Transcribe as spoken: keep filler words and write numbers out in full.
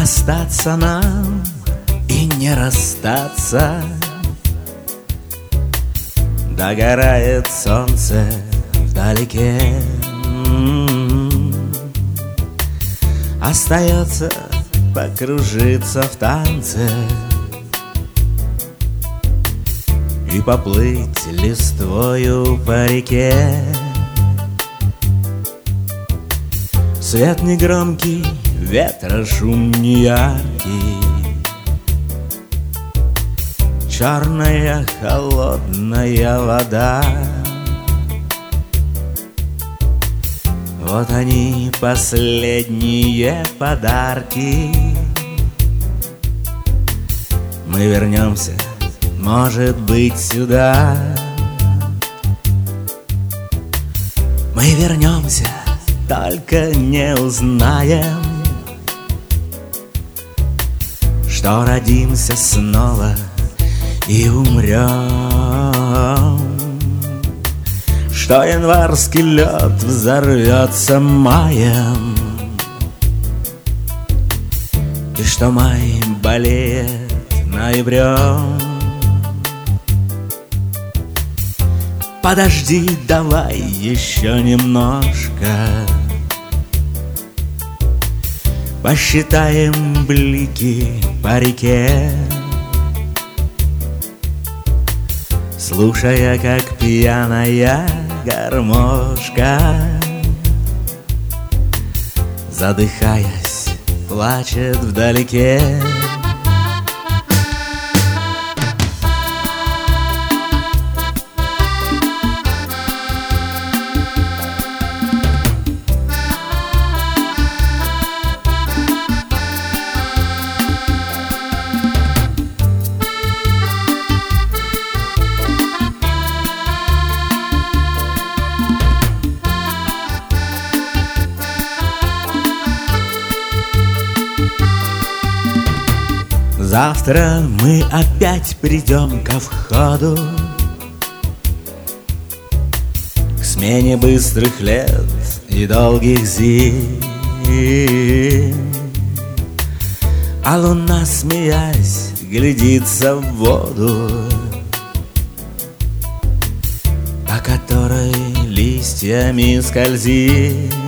остаться нам и не расстаться. Догорает солнце вдалеке, остается покружиться в танце и поплыть листвою по реке. Свет негромкий, ветра шум неяркий, черная холодная вода. Вот они, последние подарки. Мы вернемся, может быть, сюда. Мы вернемся, только не узнаем, что родимся снова и умрем, что январский лед взорвется маем, и что май болеет ноябрем. Подожди, давай еще немножко посчитаем блики по реке, слушая, как пьяная гармошка, задыхаясь, плачет вдалеке. Завтра мы опять придем ко входу, к смене быстрых лет и долгих зим. А луна, смеясь, глядится в воду, по которой листьями скользит.